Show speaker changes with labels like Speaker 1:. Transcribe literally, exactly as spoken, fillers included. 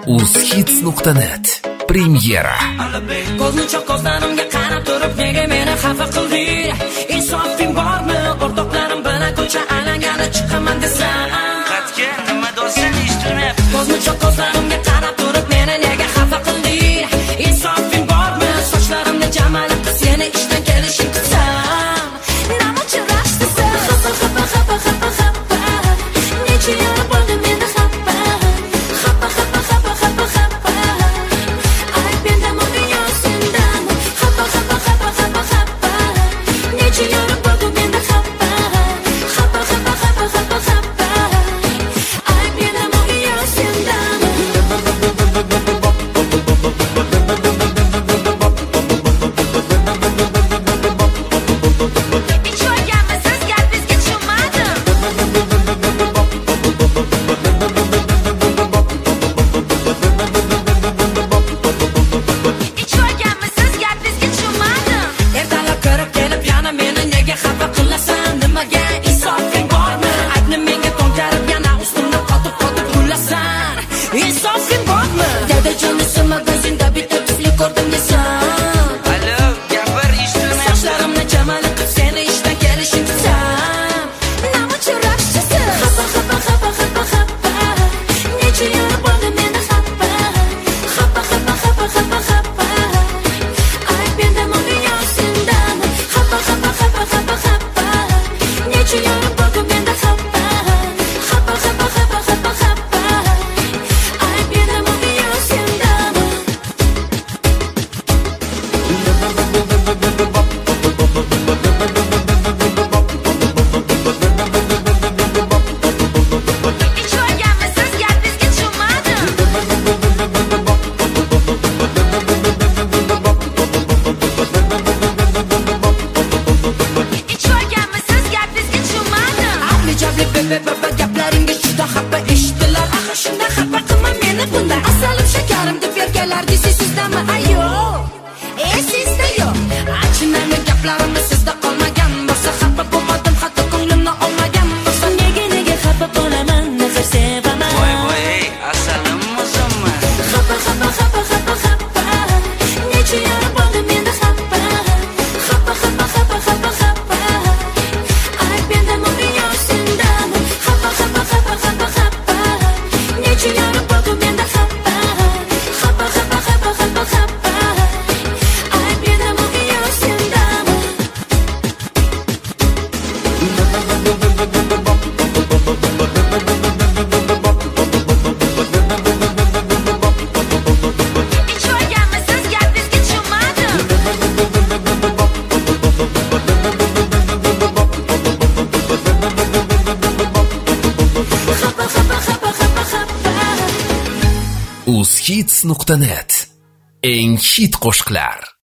Speaker 1: uzhits nuqta net premyera.
Speaker 2: Ko'zni ko'zlarimga qarab turib nega meni xafa qilding? Insofing bormi? O'rtoqlarim bilan ko'cha alangani chiqaman desam,
Speaker 3: Qatga nima do'stan eshitmayapti.
Speaker 2: ko'zni ko'zlarimga qarab turib meni nega xafa qilding? Insofing bormi? Sochlarimni jamalib seni ishdan kelishing kutsam, nima chirashdi sen? Xafa xafa xafa xafa xafa. Necha yil bo'ldi menda xafa. Xafa xafa xafa xafa xafa. Ay menda mo'min sendan. Xafa xafa xafa xafa xafa. Necha yil bo'ldi menda xafa. Xafa xafa xafa xafa xafa. Ay menda mo'min sendan. Ertalab ko'rib kelib yana meni nega xafa qilasan? Nimaga insofing bormi? Aybni menga to'nkarib yana ustimda qotib qotib kulasan. Insofing bormi? Dadajon ismi magazinde bitta tufli ko'rdim desam,
Speaker 3: Alo, gapir eshitmayapti.
Speaker 2: sochlarimni jamalib qilib seni ishdan kelishing kutsam, nima chirashchisi? Xafa xafa xafa xafa xafa. Necha yil bo'ldi menda xafa. Xafa xafa xafa xafa xafa. Ay menda mo'min sendan. Xafa xafa xafa xafa xafa. Necha yil bo'ldi menda xafa. Xafa xafa xafa xafa xafa. Ay menda mo'min sendan. Abli-jabli bebe-bebe gaplaringiz juda xafa eshitdilar. Axir shunday xafa qilma meni bunday. Asalim shakarim deb berganlar desiz sizdami? Ayo, e sizda yo'q. Achinaymi gaplarimni sizda qolmagan bo'lsa, xafa bo'lmadim hatto ko'nglimni olmagan bo'lsa, nega nega xafa bo'laman? Nazar sevaman.
Speaker 3: Voy voy, ey, asalim o'zimmi?
Speaker 2: Xafa xafa xafa xafa xafa. Necha yil bo'ldi menda xafa. Xafa xafa xafa xafa xafa. Ay menda mo'min sendan. Xafa xafa xafa xafa xafa. Necha yil bo'ldi menda xafa. Xafa xafa xafa xafa xafa. Ay menda mo'min sendan. Xafa xafa xafa xafa xafa.
Speaker 1: uzhits nuqta net eng hit qo'shiqlar.